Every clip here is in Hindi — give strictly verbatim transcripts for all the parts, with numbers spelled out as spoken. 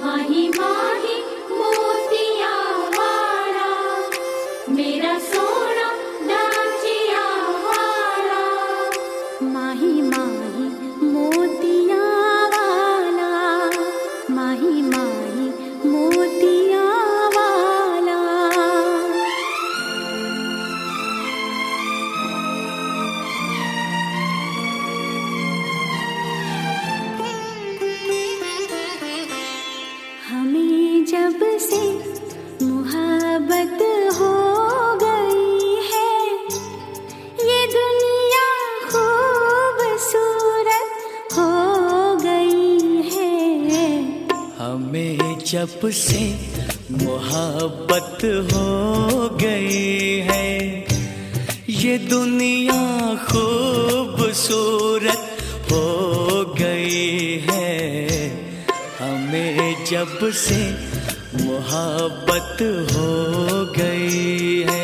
माही माही मोतिया वाला, मेरा सोना डांचिया वाला। माही माही मोतिया वाला, माही माही मोतिया वाला। हमें जब से मोहब्बत हो गई है, ये दुनिया खूबसूरत हो गई है। हमें जब से मोहब्बत हो गई है, ये दुनिया खूबसूरत हो गई है। हमें जब से मोहब्बत हो गई है।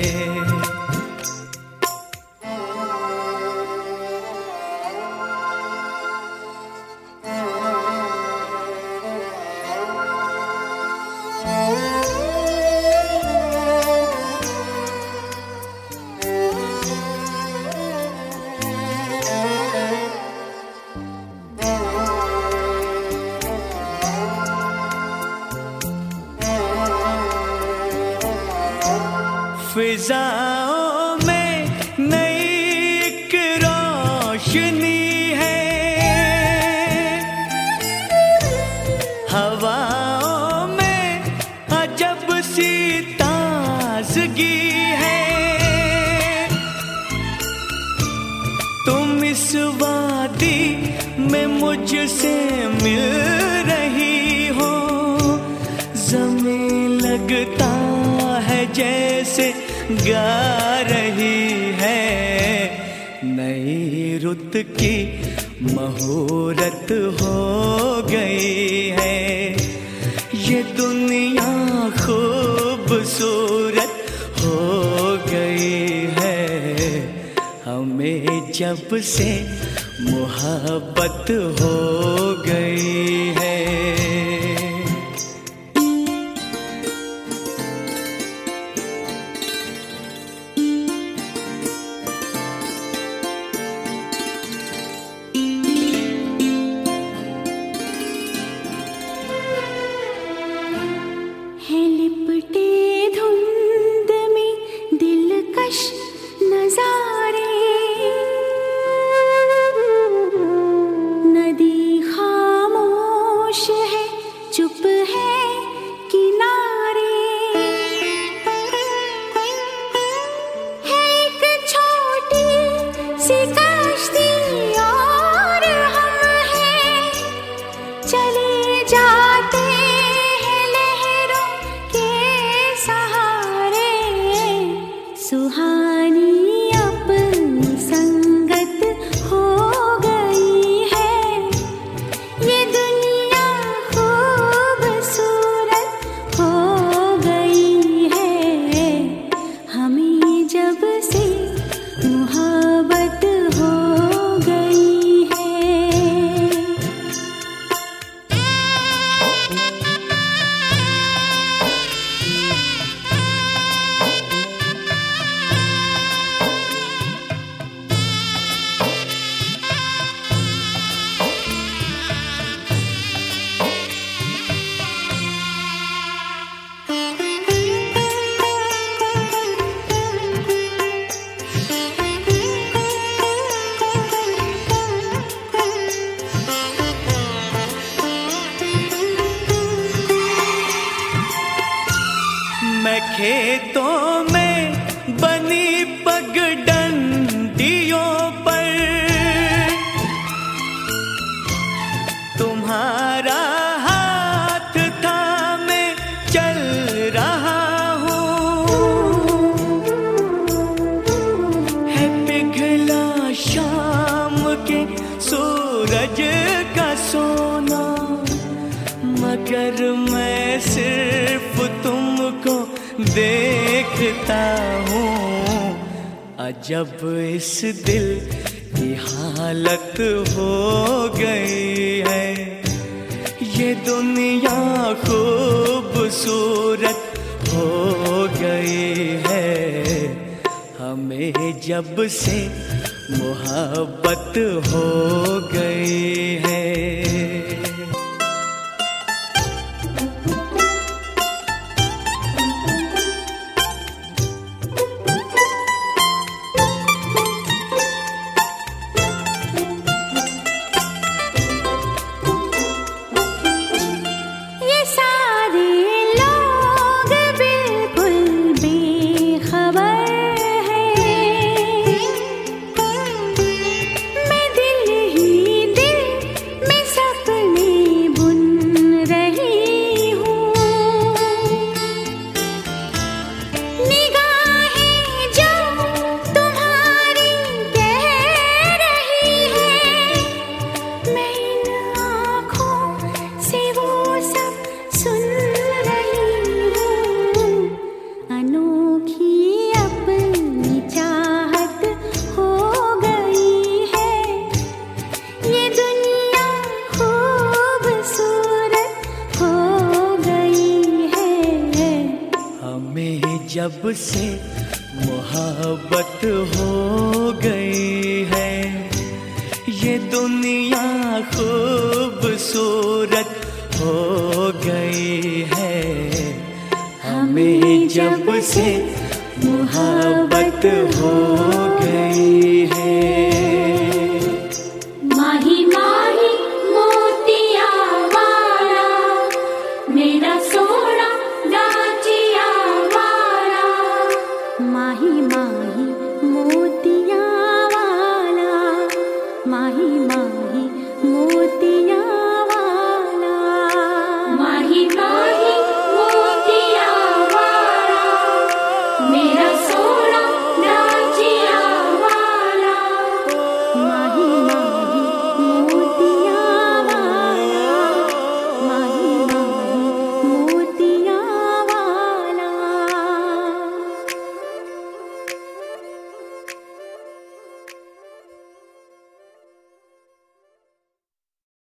फिजाओं में नई एक रोशनी है, हवाओं में अजब सी ताजगी है। तुम इस वादी में मुझसे मिल रही हो, ज़मीन लगता है जैसे गा रही है। नई रुत की मुहूर्त हो गई है, ये दुनिया खूबसूरत हो गई है। हमें जब से मोहब्बत हो गई है। लिपटे धुंध में दिलकश नजारे, नदी खामोश है, चुप है किनारे। है एक छोटी सी कश्ती और हम हैं, चले जाते सुहानी अपनी संगत हो गई है। ये दुनिया खूबसूरत हो गई है। हमें जब से मोहब्बत हो गई है। मैं खेतों में बनी पगडंडियों पर तुम्हारा हाथ थामे चल रहा हूँ। है पिघला शाम के सूरज का सोना, मगर मैं सिर्फ तुमको देखता हूँ। अजब इस दिल की हालत हो गई है, ये दुनिया खूबसूरत हो गई है, हमें जब से मोहब्बत हो गई है। जब से मोहब्बत हो गई है, ये दुनिया खूबसूरत हो गई है, हमें जब से मोहब्बत हो गई है।